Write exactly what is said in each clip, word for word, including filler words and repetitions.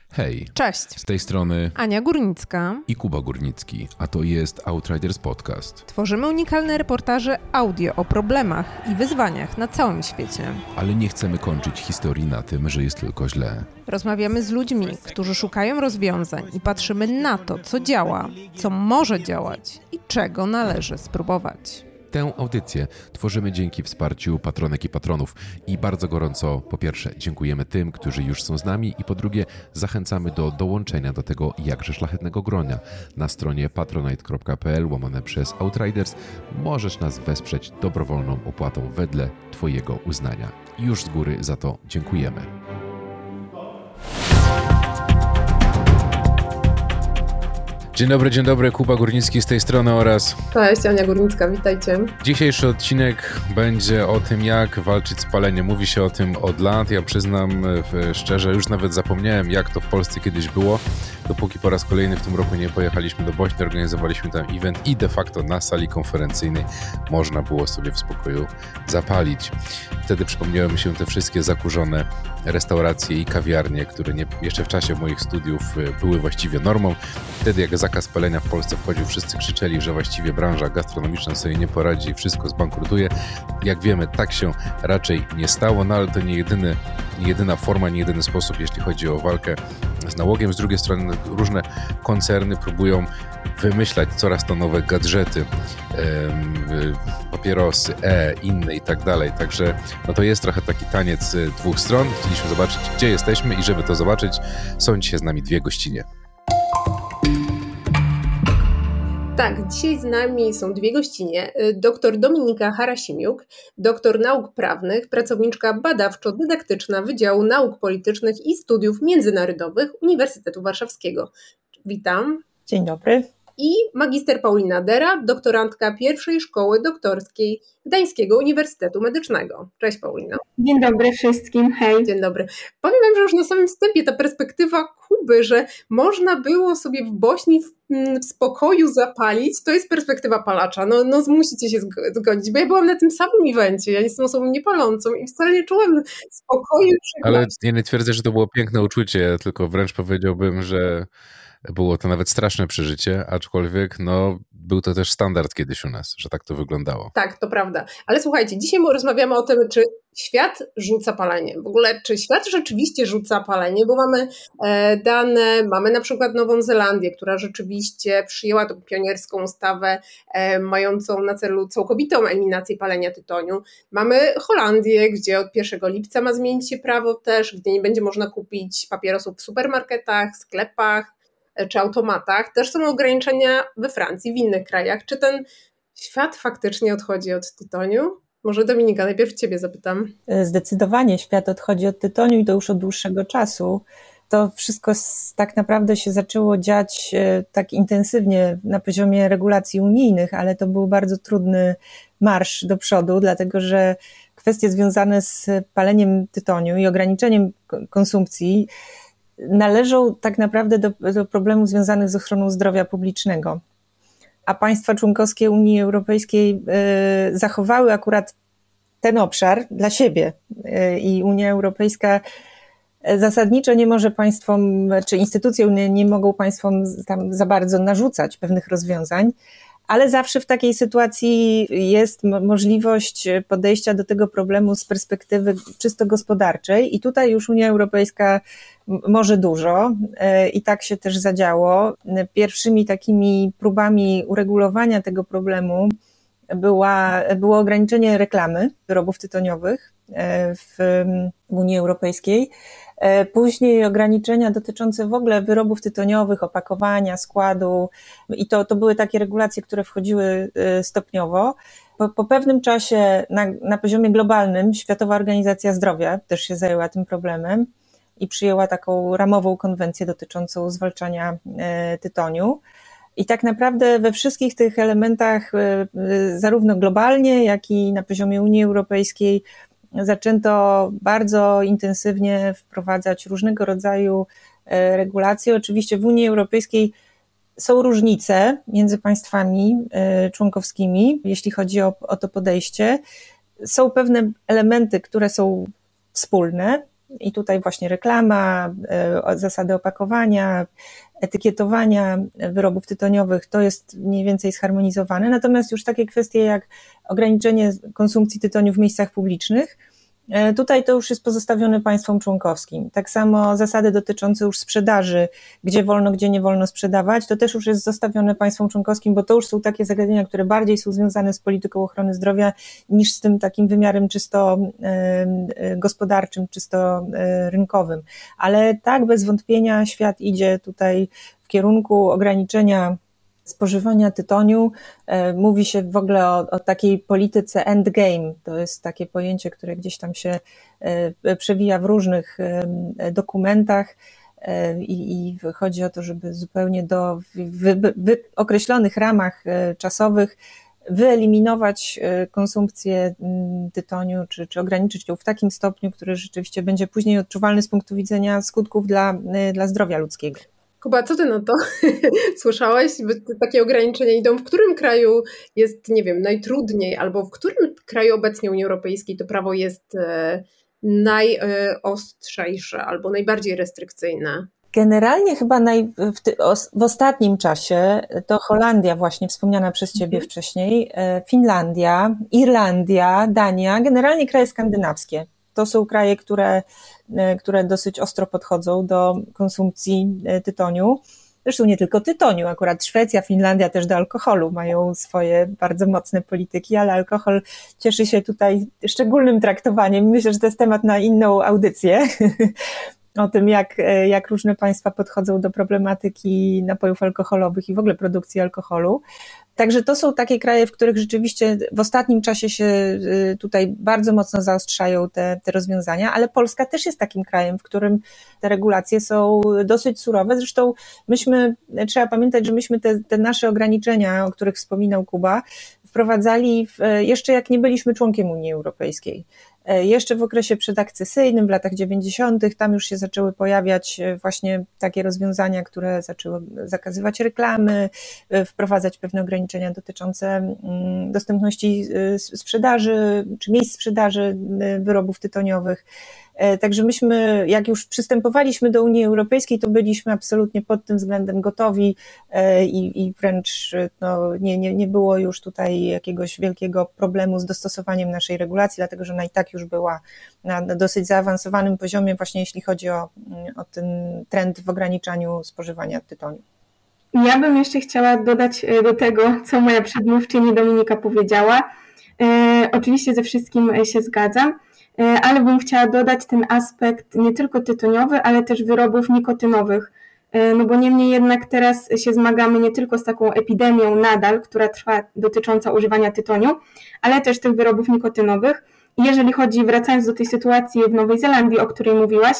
Hej, cześć, z tej strony Ania Górnicka i Kuba Górnicki, a to jest Outriders Podcast. Tworzymy unikalne reportaże audio o problemach i wyzwaniach na całym świecie. Ale nie chcemy kończyć historii na tym, że jest tylko źle. Rozmawiamy z ludźmi, którzy szukają rozwiązań i patrzymy na to, co działa, co może działać i czego należy spróbować. Tę audycję tworzymy dzięki wsparciu patronek i patronów i bardzo gorąco po pierwsze dziękujemy tym, którzy już są z nami i po drugie zachęcamy do dołączenia do tego jakże szlachetnego gronia. Na stronie patronite.pl łamane przez Outriders możesz nas wesprzeć dobrowolną opłatą wedle Twojego uznania. I już z góry za to dziękujemy. Dzień dobry, dzień dobry, Kuba Górnicki z tej strony oraz... Cześć, Ania Górnicka, witajcie. Dzisiejszy odcinek będzie o tym, jak walczyć z paleniem. Mówi się o tym od lat. Ja przyznam szczerze, już nawet zapomniałem, jak to w Polsce kiedyś było, dopóki po raz kolejny w tym roku nie pojechaliśmy do Bośni, organizowaliśmy tam event i de facto na sali konferencyjnej można było sobie w spokoju zapalić. Wtedy przypomniały mi się te wszystkie zakurzone restauracje i kawiarnie, które nie, jeszcze w czasie moich studiów były właściwie normą. Wtedy jak zakaz palenia w Polsce wchodził, wszyscy krzyczeli, że właściwie branża gastronomiczna sobie nie poradzi i wszystko zbankrutuje. Jak wiemy, tak się raczej nie stało, no ale to nie, jedyny, nie jedyna forma, nie jedyny sposób, jeśli chodzi o walkę z nałogiem. Z drugiej strony różne koncerny próbują wymyślać coraz to nowe gadżety, em, papierosy, e, inne i tak dalej. Także no to jest trochę taki taniec dwóch stron. Chcieliśmy zobaczyć, gdzie jesteśmy i żeby to zobaczyć, są dzisiaj z nami dwie gościnie. Tak, dzisiaj z nami są dwie gościnie. Doktor Dominika Harasimiuk, doktor nauk prawnych, pracowniczka badawczo-dydaktyczna Wydziału Nauk Politycznych i Studiów Międzynarodowych Uniwersytetu Warszawskiego. Witam. Dzień dobry. I magister Paulina Dera, doktorantka pierwszej szkoły doktorskiej Gdańskiego Uniwersytetu Medycznego. Cześć Paulina. Dzień dobry wszystkim, hej. Dzień dobry. Powiem wam, że już na samym wstępie ta perspektywa Kuby, że można było sobie w Bośni w, w spokoju zapalić, to jest perspektywa palacza. No, no musicie się zgodzić, bo ja byłam na tym samym evencie, ja jestem osobą niepalącą i wcale nie czułem spokoju. Ale ja nie twierdzę, że to było piękne uczucie, tylko wręcz powiedziałbym, że było to nawet straszne przeżycie, aczkolwiek no, był to też standard kiedyś u nas, że tak to wyglądało. Tak, to prawda. Ale słuchajcie, dzisiaj rozmawiamy o tym, czy świat rzuca palenie. W ogóle, czy świat rzeczywiście rzuca palenie, bo mamy e, dane, mamy na przykład Nową Zelandię, która rzeczywiście przyjęła tą pionierską ustawę e, mającą na celu całkowitą eliminację palenia tytoniu. Mamy Holandię, gdzie od pierwszego lipca ma zmienić się prawo też, gdzie nie będzie można kupić papierosów w supermarketach, sklepach, czy automatach. Też są ograniczenia we Francji, w innych krajach. Czy ten świat faktycznie odchodzi od tytoniu? Może Dominika, najpierw ciebie zapytam. Zdecydowanie świat odchodzi od tytoniu i to już od dłuższego czasu. To wszystko tak naprawdę się zaczęło dziać tak intensywnie na poziomie regulacji unijnych, ale to był bardzo trudny marsz do przodu, dlatego że kwestie związane z paleniem tytoniu i ograniczeniem konsumpcji należą tak naprawdę do, do problemów związanych z ochroną zdrowia publicznego. A państwa członkowskie Unii Europejskiej y, zachowały akurat ten obszar dla siebie y, i Unia Europejska zasadniczo nie może państwom, czy instytucje unijne nie mogą państwom tam za bardzo narzucać pewnych rozwiązań, ale zawsze w takiej sytuacji jest możliwość podejścia do tego problemu z perspektywy czysto gospodarczej i tutaj już Unia Europejska może dużo i tak się też zadziało. Pierwszymi takimi próbami uregulowania tego problemu była, było ograniczenie reklamy wyrobów tytoniowych w Unii Europejskiej. Później ograniczenia dotyczące w ogóle wyrobów tytoniowych, opakowania, składu i to, to były takie regulacje, które wchodziły stopniowo. Po, po pewnym czasie na, na poziomie globalnym Światowa Organizacja Zdrowia też się zajęła tym problemem i przyjęła taką ramową konwencję dotyczącą zwalczania tytoniu. I tak naprawdę we wszystkich tych elementach, zarówno globalnie, jak i na poziomie Unii Europejskiej, zaczęto bardzo intensywnie wprowadzać różnego rodzaju regulacje. Oczywiście w Unii Europejskiej są różnice między państwami członkowskimi, jeśli chodzi o, o to podejście. Są pewne elementy, które są wspólne, i tutaj właśnie reklama, zasady opakowania, etykietowania wyrobów tytoniowych, to jest mniej więcej zharmonizowane, natomiast już takie kwestie jak ograniczenie konsumpcji tytoniu w miejscach publicznych, tutaj to już jest pozostawione państwom członkowskim. Tak samo zasady dotyczące już sprzedaży, gdzie wolno, gdzie nie wolno sprzedawać, to też już jest zostawione państwom członkowskim, bo to już są takie zagadnienia, które bardziej są związane z polityką ochrony zdrowia niż z tym takim wymiarem czysto gospodarczym, czysto rynkowym. Ale tak, bez wątpienia świat idzie tutaj w kierunku ograniczenia spożywania tytoniu. Mówi się w ogóle o, o takiej polityce endgame. To jest takie pojęcie, które gdzieś tam się przewija w różnych dokumentach i, i chodzi o to, żeby zupełnie do w, w określonych ramach czasowych wyeliminować konsumpcję tytoniu, czy, czy ograniczyć ją w takim stopniu, który rzeczywiście będzie później odczuwalny z punktu widzenia skutków dla, dla zdrowia ludzkiego. Kuba, co ty na to? Słyszałeś? Takie ograniczenia idą. W którym kraju jest, nie wiem, najtrudniej, albo w którym kraju obecnie Unii Europejskiej to prawo jest najostrzejsze albo najbardziej restrykcyjne? Generalnie chyba naj, w, ty, w ostatnim czasie to Holandia właśnie wspomniana przez ciebie mhm. wcześniej, Finlandia, Irlandia, Dania, generalnie kraje skandynawskie. To są kraje, które, które dosyć ostro podchodzą do konsumpcji tytoniu. Zresztą nie tylko tytoniu, akurat Szwecja, Finlandia też do alkoholu mają swoje bardzo mocne polityki, ale alkohol cieszy się tutaj szczególnym traktowaniem. Myślę, że to jest temat na inną audycję. O tym, jak, jak różne państwa podchodzą do problematyki napojów alkoholowych i w ogóle produkcji alkoholu. Także to są takie kraje, w których rzeczywiście w ostatnim czasie się tutaj bardzo mocno zaostrzają te, te rozwiązania, ale Polska też jest takim krajem, w którym te regulacje są dosyć surowe. Zresztą myśmy, trzeba pamiętać, że myśmy te, te nasze ograniczenia, o których wspominał Kuba, wprowadzali w, jeszcze jak nie byliśmy członkiem Unii Europejskiej. Jeszcze w okresie przedakcesyjnym, w latach dziewięćdziesiątych, tam już się zaczęły pojawiać właśnie takie rozwiązania, które zaczęły zakazywać reklamy, wprowadzać pewne ograniczenia dotyczące dostępności sprzedaży, czy miejsc sprzedaży wyrobów tytoniowych. Także myśmy, jak już przystępowaliśmy do Unii Europejskiej, to byliśmy absolutnie pod tym względem gotowi i, i wręcz no, nie, nie, nie było już tutaj jakiegoś wielkiego problemu z dostosowaniem naszej regulacji, dlatego że ona i tak już była na, na dosyć zaawansowanym poziomie, właśnie jeśli chodzi o, o ten trend w ograniczaniu spożywania tytoniu. Ja bym jeszcze chciała dodać do tego, co moja przedmówczyni Dominika powiedziała. E, oczywiście ze wszystkim się zgadzam, ale bym chciała dodać ten aspekt nie tylko tytoniowy, ale też wyrobów nikotynowych. No bo niemniej jednak teraz się zmagamy nie tylko z taką epidemią nadal, która trwa dotycząca używania tytoniu, ale też tych wyrobów nikotynowych. I jeżeli chodzi, wracając do tej sytuacji w Nowej Zelandii, o której mówiłaś,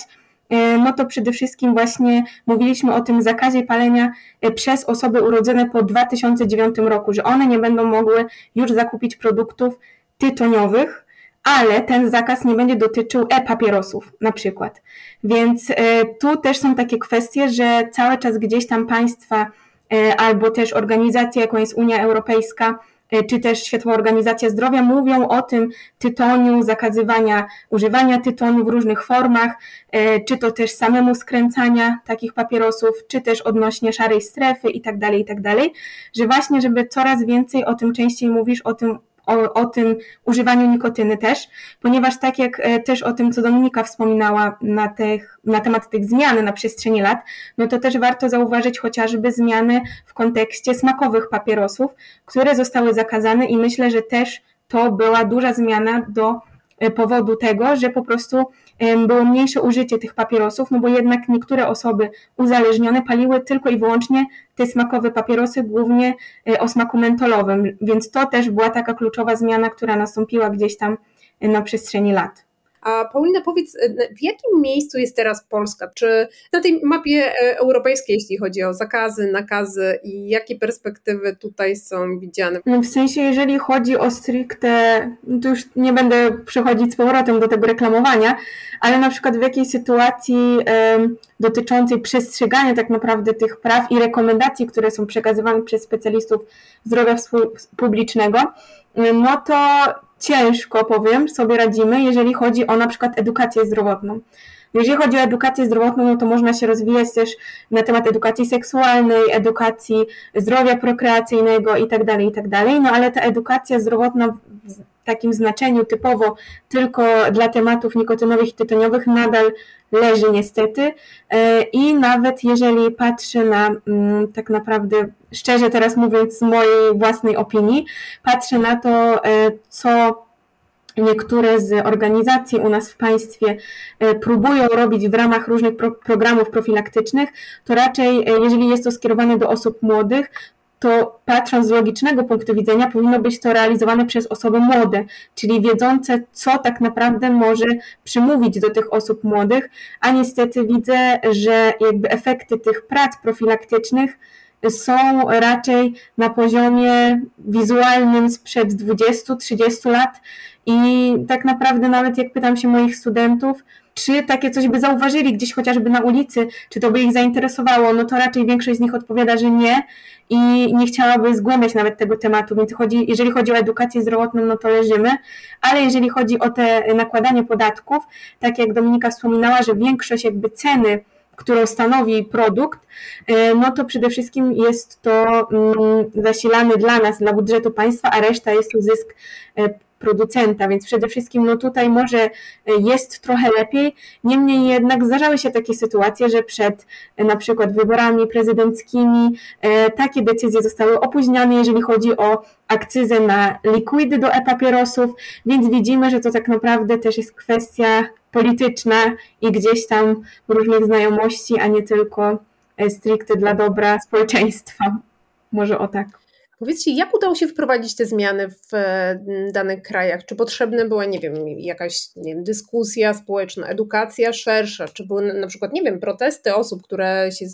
no to przede wszystkim właśnie mówiliśmy o tym zakazie palenia przez osoby urodzone po dwa tysiące dziewiątym roku, że one nie będą mogły już zakupić produktów tytoniowych, ale ten zakaz nie będzie dotyczył e-papierosów na przykład. Więc tu też są takie kwestie, że cały czas gdzieś tam państwa albo też organizacje, jaką jest Unia Europejska, czy też Światowa Organizacja Zdrowia mówią o tym tytoniu, zakazywania używania tytoniu w różnych formach, czy to też samemu skręcania takich papierosów, czy też odnośnie szarej strefy i tak dalej, i tak dalej, że właśnie, żeby coraz więcej o tym częściej mówisz, o tym O, o tym używaniu nikotyny też, ponieważ tak jak też o tym, co Dominika wspominała na, tych, na temat tych zmian na przestrzeni lat, no to też warto zauważyć chociażby zmiany w kontekście smakowych papierosów, które zostały zakazane i myślę, że też to była duża zmiana do powodu tego, że po prostu było mniejsze użycie tych papierosów, no bo jednak niektóre osoby uzależnione paliły tylko i wyłącznie te smakowe papierosy, głównie o smaku mentolowym, więc to też była taka kluczowa zmiana, która nastąpiła gdzieś tam na przestrzeni lat. A Paulina, powiedz, w jakim miejscu jest teraz Polska? Czy na tej mapie europejskiej, jeśli chodzi o zakazy, nakazy i jakie perspektywy tutaj są widziane? W sensie, jeżeli chodzi o stricte, to już nie będę przechodzić z powrotem do tego reklamowania, ale na przykład w jakiej sytuacji um, dotyczącej przestrzegania tak naprawdę tych praw i rekomendacji, które są przekazywane przez specjalistów zdrowia publicznego, no to ciężko, powiem, sobie radzimy, jeżeli chodzi o na przykład edukację zdrowotną. Jeżeli chodzi o edukację zdrowotną, no to można się rozwijać też na temat edukacji seksualnej, edukacji zdrowia prokreacyjnego i tak dalej, i tak dalej, no ale ta edukacja zdrowotna w takim znaczeniu typowo tylko dla tematów nikotynowych i tytoniowych nadal leży niestety i nawet jeżeli patrzę na, tak naprawdę, szczerze teraz mówiąc z mojej własnej opinii, patrzę na to, co niektóre z organizacji u nas w państwie próbują robić w ramach różnych pro- programów profilaktycznych, to raczej jeżeli jest to skierowane do osób młodych, to patrząc z logicznego punktu widzenia powinno być to realizowane przez osoby młode, czyli wiedzące, co tak naprawdę może przymówić do tych osób młodych, a niestety widzę, że jakby efekty tych prac profilaktycznych są raczej na poziomie wizualnym sprzed dwudziestu trzydziestu lat i tak naprawdę nawet jak pytam się moich studentów, czy takie coś by zauważyli gdzieś chociażby na ulicy, czy to by ich zainteresowało, no to raczej większość z nich odpowiada, że nie i nie chciałaby zgłębiać nawet tego tematu, więc chodzi, jeżeli chodzi o edukację zdrowotną, no to leżymy, ale jeżeli chodzi o te nakładanie podatków, tak jak Dominika wspominała, że większość jakby ceny, którą stanowi produkt, no to przede wszystkim jest to zasilany dla nas, dla budżetu państwa, a reszta jest to zysk producenta, więc przede wszystkim no tutaj może jest trochę lepiej, niemniej jednak zdarzały się takie sytuacje, że przed na przykład wyborami prezydenckimi takie decyzje zostały opóźniane, jeżeli chodzi o akcyzę na likwidy do e-papierosów, więc widzimy, że to tak naprawdę też jest kwestia polityczna i gdzieś tam różnych znajomości, a nie tylko stricte dla dobra społeczeństwa. Może o tak. Powiedzcie, jak udało się wprowadzić te zmiany w danych krajach? Czy potrzebna była, nie wiem, jakaś nie wiem, dyskusja społeczna, edukacja szersza? Czy były na przykład, nie wiem, protesty osób, które się z,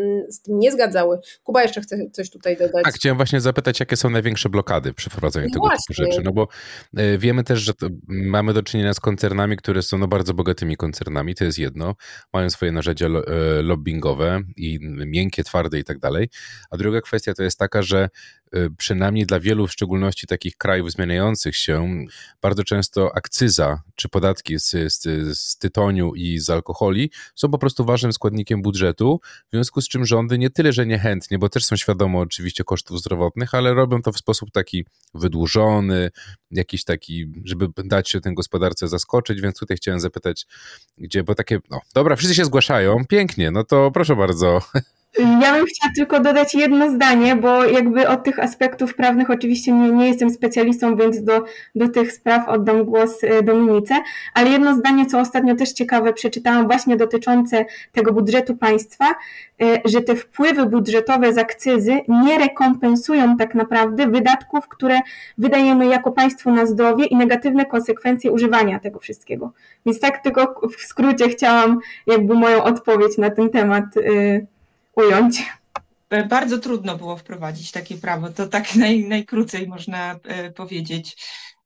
z tym nie zgadzały? Kuba jeszcze chce coś tutaj dodać. Tak, chciałem właśnie zapytać, jakie są największe blokady przy wprowadzaniu No tego właśnie. typu rzeczy, no bo y, wiemy też, że to, mamy do czynienia z koncernami, które są no, bardzo bogatymi koncernami, to jest jedno, mają swoje narzędzia lo, y, lobbingowe i miękkie, twarde i tak dalej, a druga kwestia to jest taka, że przynajmniej dla wielu, w szczególności takich krajów zmieniających się, bardzo często akcyza czy podatki z, z, z tytoniu i z alkoholi są po prostu ważnym składnikiem budżetu, w związku z czym rządy nie tyle, że niechętnie, bo też są świadome oczywiście kosztów zdrowotnych, ale robią to w sposób taki wydłużony, jakiś taki, żeby dać się tej gospodarce zaskoczyć, więc tutaj chciałem zapytać, gdzie, bo takie, no dobra, wszyscy się zgłaszają, pięknie, no to proszę bardzo. Ja bym chciała tylko dodać jedno zdanie, bo jakby od tych aspektów prawnych oczywiście nie, nie jestem specjalistą, więc do, do tych spraw oddam głos Dominice, ale jedno zdanie, co ostatnio też ciekawe przeczytałam właśnie dotyczące tego budżetu państwa, że te wpływy budżetowe z akcyzy nie rekompensują tak naprawdę wydatków, które wydajemy jako państwo na zdrowie i negatywne konsekwencje używania tego wszystkiego. Więc tak tylko w skrócie chciałam jakby moją odpowiedź na ten temat ująć. Bardzo trudno było wprowadzić takie prawo, to tak naj, najkrócej można e, powiedzieć.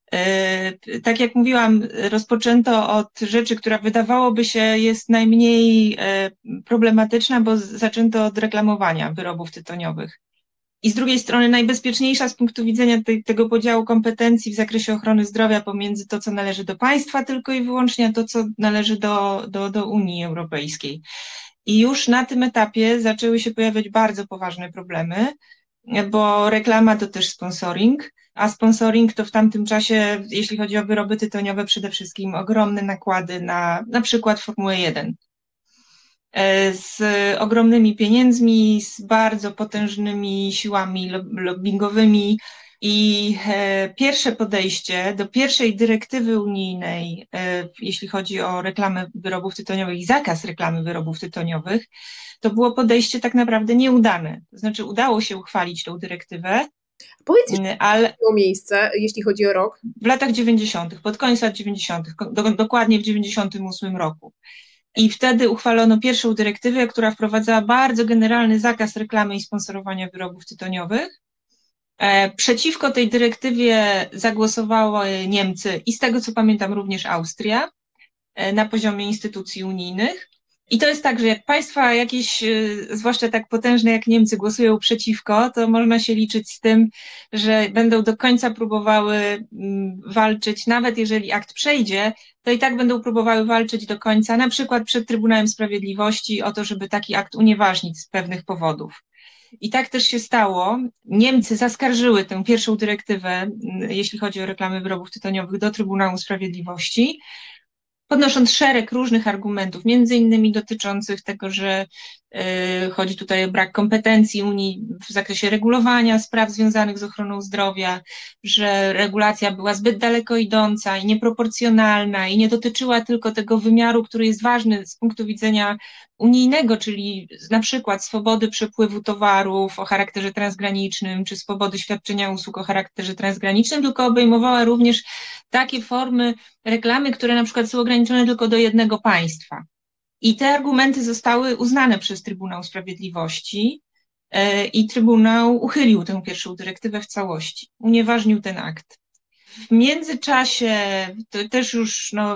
E, tak jak mówiłam, rozpoczęto od rzeczy, która wydawałoby się jest najmniej e, problematyczna, bo zaczęto od reklamowania wyrobów tytoniowych. I z drugiej strony najbezpieczniejsza z punktu widzenia te, tego podziału kompetencji w zakresie ochrony zdrowia pomiędzy to, co należy do państwa tylko i wyłącznie, a to, co należy do, do, do Unii Europejskiej. I już na tym etapie zaczęły się pojawiać bardzo poważne problemy, bo reklama to też sponsoring, a sponsoring to w tamtym czasie, jeśli chodzi o wyroby tytoniowe, przede wszystkim ogromne nakłady na na przykład Formułę jeden. Z ogromnymi pieniędzmi, z bardzo potężnymi siłami lobbingowymi. I pierwsze podejście do pierwszej dyrektywy unijnej, jeśli chodzi o reklamę wyrobów tytoniowych i zakaz reklamy wyrobów tytoniowych, to było podejście tak naprawdę nieudane. To znaczy udało się uchwalić tą dyrektywę, Powiedzcie, ale było miejsce, jeśli chodzi o rok. W latach dziewięćdziesiątych, pod koniec lat dziewięćdziesiątych, do, dokładnie w dziewięćdziesiątym ósmym roku. I wtedy uchwalono pierwszą dyrektywę, która wprowadzała bardzo generalny zakaz reklamy i sponsorowania wyrobów tytoniowych. Przeciwko tej dyrektywie zagłosowały Niemcy i z tego co pamiętam również Austria na poziomie instytucji unijnych I to jest tak, że jak państwa jakieś, zwłaszcza tak potężne jak Niemcy, głosują przeciwko, to można się liczyć z tym, że będą do końca próbowały walczyć, nawet jeżeli akt przejdzie, to i tak będą próbowały walczyć do końca, na przykład przed Trybunałem Sprawiedliwości o to, żeby taki akt unieważnić z pewnych powodów. I tak też się stało. Niemcy zaskarżyły tę pierwszą dyrektywę, jeśli chodzi o reklamy wyrobów tytoniowych, do Trybunału Sprawiedliwości, podnosząc szereg różnych argumentów, między innymi dotyczących tego, że y, chodzi tutaj o brak kompetencji Unii w zakresie regulowania spraw związanych z ochroną zdrowia, że regulacja była zbyt daleko idąca i nieproporcjonalna i nie dotyczyła tylko tego wymiaru, który jest ważny z punktu widzenia unijnego, czyli na przykład swobody przepływu towarów o charakterze transgranicznym, czy swobody świadczenia usług o charakterze transgranicznym, tylko obejmowała również takie formy reklamy, które na przykład są ograniczone tylko do jednego państwa. I te argumenty zostały uznane przez Trybunał Sprawiedliwości i Trybunał uchylił tę pierwszą dyrektywę w całości, unieważnił ten akt. W międzyczasie to też już no,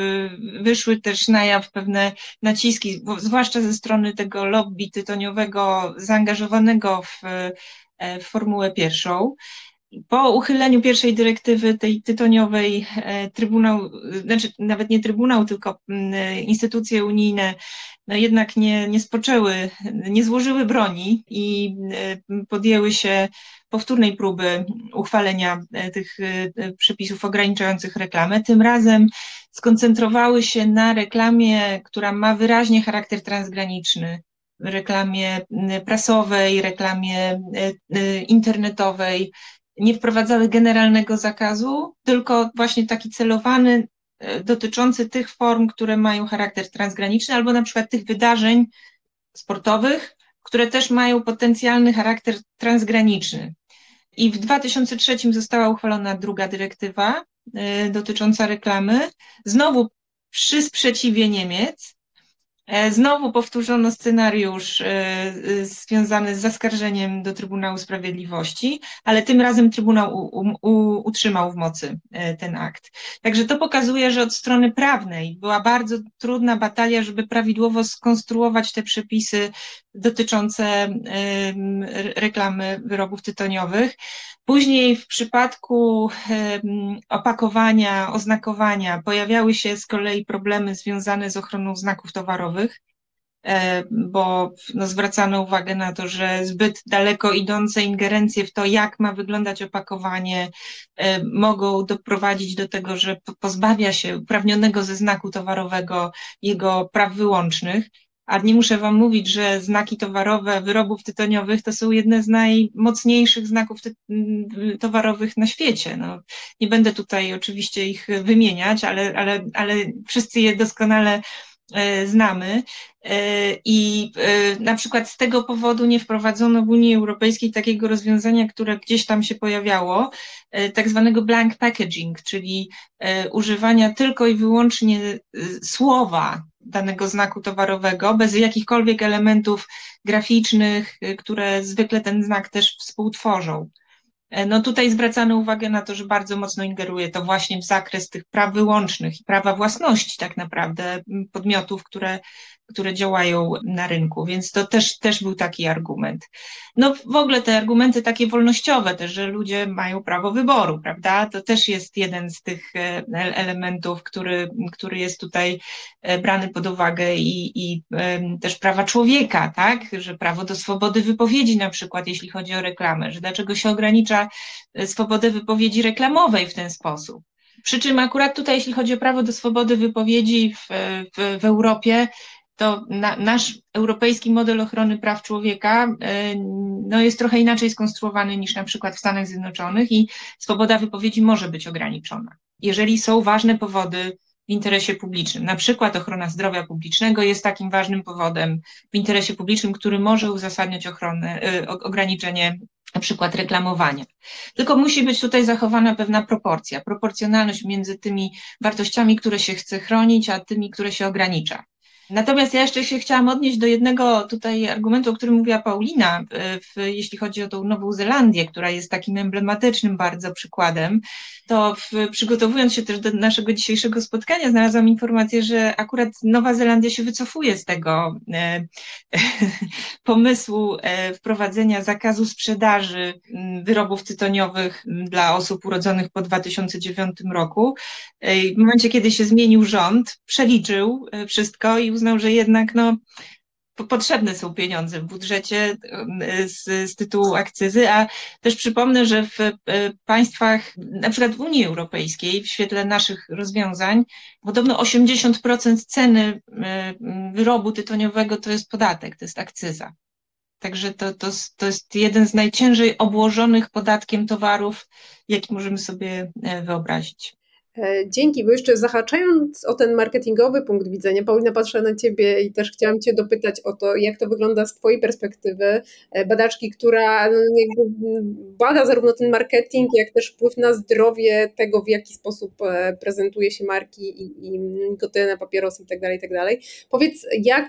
wyszły też na jaw pewne naciski, zwłaszcza ze strony tego lobby tytoniowego zaangażowanego w, w Formułę pierwszą. Po uchyleniu pierwszej dyrektywy, tej tytoniowej, Trybunał, znaczy nawet nie Trybunał, tylko instytucje unijne, no jednak nie, nie spoczęły, nie złożyły broni i podjęły się powtórnej próby uchwalenia tych przepisów ograniczających reklamę. Tym razem skoncentrowały się na reklamie, która ma wyraźnie charakter transgraniczny, reklamie prasowej, reklamie internetowej. Nie wprowadzały generalnego zakazu, tylko właśnie taki celowany, dotyczący tych form, które mają charakter transgraniczny, albo na przykład tych wydarzeń sportowych, które też mają potencjalny charakter transgraniczny. I w dwa tysiące trzecim została uchwalona druga dyrektywa y, dotycząca reklamy, znowu przy sprzeciwie Niemiec. Znowu powtórzono scenariusz związany z zaskarżeniem do Trybunału Sprawiedliwości, ale tym razem Trybunał u, u, utrzymał w mocy ten akt. Także to pokazuje, że od strony prawnej była bardzo trudna batalia, żeby prawidłowo skonstruować te przepisy dotyczące reklamy wyrobów tytoniowych. Później w przypadku opakowania, oznakowania pojawiały się z kolei problemy związane z ochroną znaków towarowych, bo no, zwracano uwagę na to, że zbyt daleko idące ingerencje w to, jak ma wyglądać opakowanie, mogą doprowadzić do tego, że pozbawia się uprawnionego ze znaku towarowego jego praw wyłącznych. A nie muszę wam mówić, że znaki towarowe wyrobów tytoniowych to są jedne z najmocniejszych znaków towarowych na świecie. No, nie będę tutaj oczywiście ich wymieniać, ale, ale, ale wszyscy je doskonale e, znamy. E, I e, na przykład z tego powodu nie wprowadzono w Unii Europejskiej takiego rozwiązania, które gdzieś tam się pojawiało, e, tak zwanego blank packaging, czyli e, używania tylko i wyłącznie e, słowa danego znaku towarowego, bez jakichkolwiek elementów graficznych, które zwykle ten znak też współtworzą. No tutaj zwracano uwagę na to, że bardzo mocno ingeruje to właśnie w zakres tych praw wyłącznych i prawa własności tak naprawdę podmiotów, które, które działają na rynku, więc to też, też był taki argument. No w ogóle te argumenty takie wolnościowe też, że ludzie mają prawo wyboru, prawda? To też jest jeden z tych elementów, który, który jest tutaj brany pod uwagę i, i też prawa człowieka, tak? Że prawo do swobody wypowiedzi na przykład, jeśli chodzi o reklamę, że dlaczego się ogranicza swobodę wypowiedzi reklamowej w ten sposób. Przy czym akurat tutaj, jeśli chodzi o prawo do swobody wypowiedzi w, w, w Europie, to na, nasz europejski model ochrony praw człowieka no, jest trochę inaczej skonstruowany niż na przykład w Stanach Zjednoczonych i swoboda wypowiedzi może być ograniczona, jeżeli są ważne powody w interesie publicznym. Na przykład ochrona zdrowia publicznego jest takim ważnym powodem w interesie publicznym, który może uzasadniać ochronę, ograniczenie na przykład reklamowania. Tylko musi być tutaj zachowana pewna proporcja, proporcjonalność między tymi wartościami, które się chce chronić, a tymi, które się ogranicza. Natomiast ja jeszcze się chciałam odnieść do jednego tutaj argumentu, o którym mówiła Paulina, w, jeśli chodzi o tą Nową Zelandię, która jest takim emblematycznym bardzo przykładem. To w, przygotowując się też do naszego dzisiejszego spotkania, znalazłam informację, że akurat Nowa Zelandia się wycofuje z tego e, pomysłu e, wprowadzenia zakazu sprzedaży wyrobów tytoniowych dla osób urodzonych po dwa tysiące dziewiątym roku. E, w momencie, kiedy się zmienił rząd, przeliczył wszystko i uznał, że jednak no, potrzebne są pieniądze w budżecie z, z tytułu akcyzy, a też przypomnę, że w państwach, na przykład w Unii Europejskiej, w świetle naszych rozwiązań, podobno osiemdziesiąt procent ceny wyrobu tytoniowego to jest podatek, to jest akcyza. Także to, to, to jest jeden z najciężej obłożonych podatkiem towarów, jaki możemy sobie wyobrazić. Dzięki, bo jeszcze zahaczając o ten marketingowy punkt widzenia, Paulina, patrzę na Ciebie i też chciałam Cię dopytać o to, jak to wygląda z Twojej perspektywy, badaczki, która jakby bada zarówno ten marketing, jak też wpływ na zdrowie tego, w jaki sposób prezentuje się marki i, i nikotyna, papierosy itd., itd. Powiedz, jak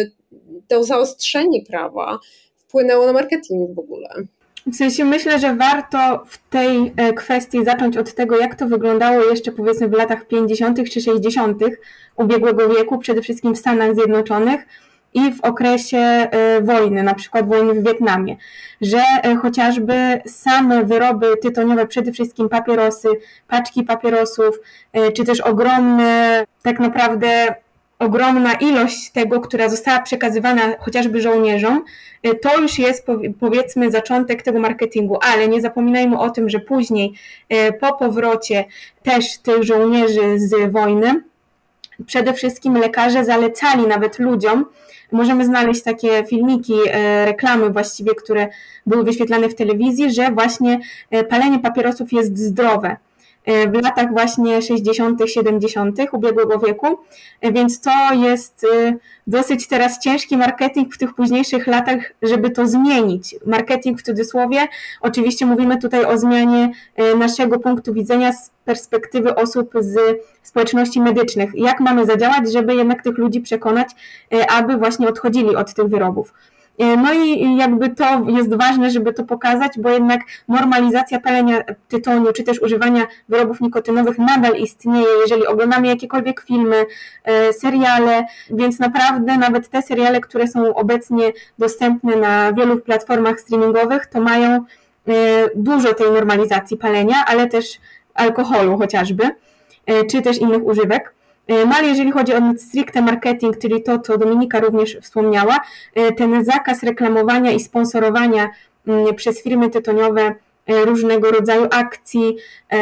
to zaostrzenie prawa wpłynęło na marketing w ogóle? W sensie myślę, że warto w tej kwestii zacząć od tego, jak to wyglądało jeszcze powiedzmy w latach pięćdziesiątych czy sześćdziesiątych ubiegłego wieku, przede wszystkim w Stanach Zjednoczonych i w okresie wojny, na przykład wojny w Wietnamie, że chociażby same wyroby tytoniowe, przede wszystkim papierosy, paczki papierosów, czy też ogromne, tak naprawdę ogromna ilość tego, która została przekazywana chociażby żołnierzom, to już jest powiedzmy zaczątek tego marketingu, ale nie zapominajmy o tym, że później po powrocie też tych żołnierzy z wojny, przede wszystkim lekarze zalecali nawet ludziom, możemy znaleźć takie filmiki, reklamy właściwie, które były wyświetlane w telewizji, że właśnie palenie papierosów jest zdrowe. W latach właśnie sześćdziesiątych, siedemdziesiątych ubiegłego wieku, więc to jest dosyć teraz ciężki marketing w tych późniejszych latach, żeby to zmienić. Marketing w cudzysłowie, oczywiście mówimy tutaj o zmianie naszego punktu widzenia z perspektywy osób z społeczności medycznych. Jak mamy zadziałać, żeby jednak tych ludzi przekonać, aby właśnie odchodzili od tych wyrobów. No i jakby to jest ważne, żeby to pokazać, bo jednak normalizacja palenia tytoniu, czy też używania wyrobów nikotynowych nadal istnieje, jeżeli oglądamy jakiekolwiek filmy, seriale, więc naprawdę nawet te seriale, które są obecnie dostępne na wielu platformach streamingowych, to mają dużo tej normalizacji palenia, ale też alkoholu chociażby, czy też innych używek. No ale jeżeli chodzi o stricte marketing, czyli to, co Dominika również wspomniała, ten zakaz reklamowania i sponsorowania przez firmy tytoniowe różnego rodzaju akcji,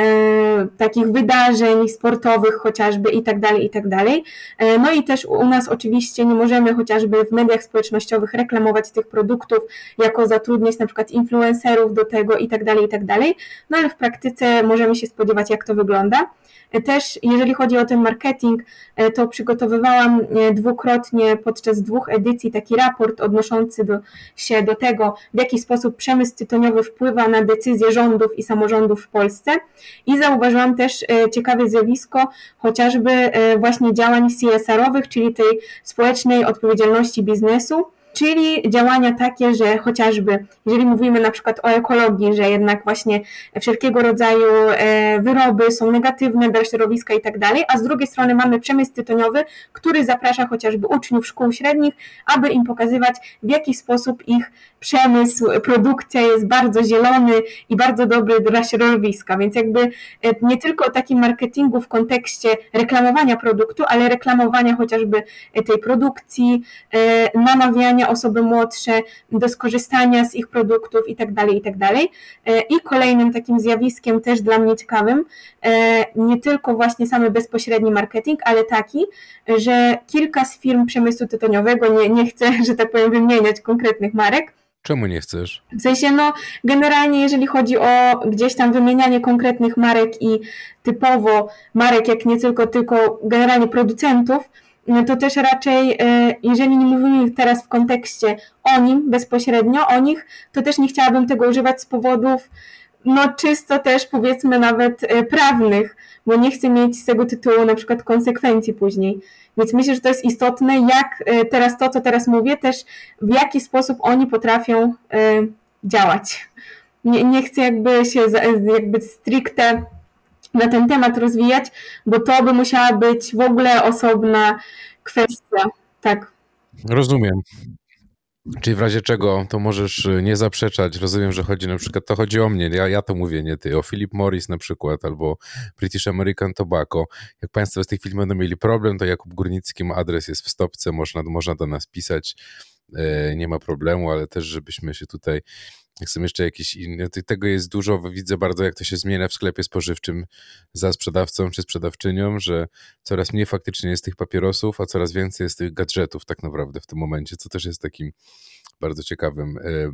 takich wydarzeń sportowych chociażby i tak dalej, i tak dalej. No i też u nas oczywiście nie możemy chociażby w mediach społecznościowych reklamować tych produktów, jako zatrudniać na przykład influencerów do tego i tak dalej, i tak dalej. No ale w praktyce możemy się spodziewać, jak to wygląda. Też jeżeli chodzi o ten marketing, to przygotowywałam dwukrotnie podczas dwóch edycji taki raport odnoszący do, się do tego, w jaki sposób przemysł tytoniowy wpływa na decyzje rządów i samorządów w Polsce i zauważyłam też ciekawe zjawisko chociażby właśnie działań C S R-owych, czyli tej społecznej odpowiedzialności biznesu, czyli działania takie, że chociażby, jeżeli mówimy na przykład o ekologii, że jednak właśnie wszelkiego rodzaju wyroby są negatywne dla środowiska i tak dalej, a z drugiej strony mamy przemysł tytoniowy, który zaprasza chociażby uczniów szkół średnich, aby im pokazywać, w jaki sposób ich przemysł, produkcja jest bardzo zielony i bardzo dobry dla środowiska, więc jakby nie tylko o takim marketingu w kontekście reklamowania produktu, ale reklamowania chociażby tej produkcji, namawiania osoby młodsze do skorzystania z ich produktów i tak dalej, i tak dalej. I kolejnym takim zjawiskiem też dla mnie ciekawym, nie tylko właśnie samy bezpośredni marketing, ale taki, że kilka z firm przemysłu tytoniowego, nie, nie chcę, że tak powiem, wymieniać konkretnych marek. Czemu nie chcesz? W sensie, no generalnie jeżeli chodzi o gdzieś tam wymienianie konkretnych marek i typowo marek, jak nie tylko, tylko generalnie producentów, to też raczej, jeżeli nie mówimy teraz w kontekście o nim, bezpośrednio o nich, to też nie chciałabym tego używać z powodów no czysto też powiedzmy nawet prawnych, bo nie chcę mieć z tego tytułu na przykład konsekwencji później. Więc myślę, że to jest istotne, jak teraz to, co teraz mówię, też w jaki sposób oni potrafią działać. Nie, nie chcę jakby się jakby stricte na ten temat rozwijać, bo to by musiała być w ogóle osobna kwestia. Tak. Rozumiem. Czyli w razie czego to możesz nie zaprzeczać. Rozumiem, że chodzi na przykład, to chodzi o mnie, ja, ja to mówię, nie ty, o Philip Morris na przykład, albo British American Tobacco. Jak Państwo z tej chwili będą mieli problem, to Jakub Górnicki ma adres, jest w stopce, można, można do nas pisać, nie ma problemu, ale też żebyśmy się tutaj, jak są jeszcze jakieś inne, tego jest dużo, widzę bardzo jak to się zmienia w sklepie spożywczym za sprzedawcą czy sprzedawczynią, że coraz mniej faktycznie jest tych papierosów, a coraz więcej jest tych gadżetów tak naprawdę w tym momencie, co też jest takim bardzo ciekawym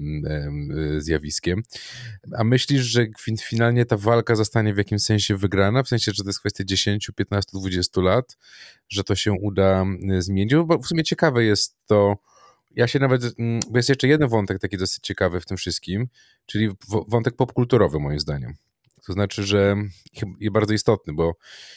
zjawiskiem. A myślisz, że finalnie ta walka zostanie w jakimś sensie wygrana? W sensie, że to jest kwestia dziesięć, piętnaście, dwadzieścia lat, że to się uda zmienić? Bo w sumie ciekawe jest to, ja się nawet, bo jest jeszcze jeden wątek taki dosyć ciekawy w tym wszystkim, czyli wątek popkulturowy moim zdaniem. To znaczy, że jest bardzo istotny, bo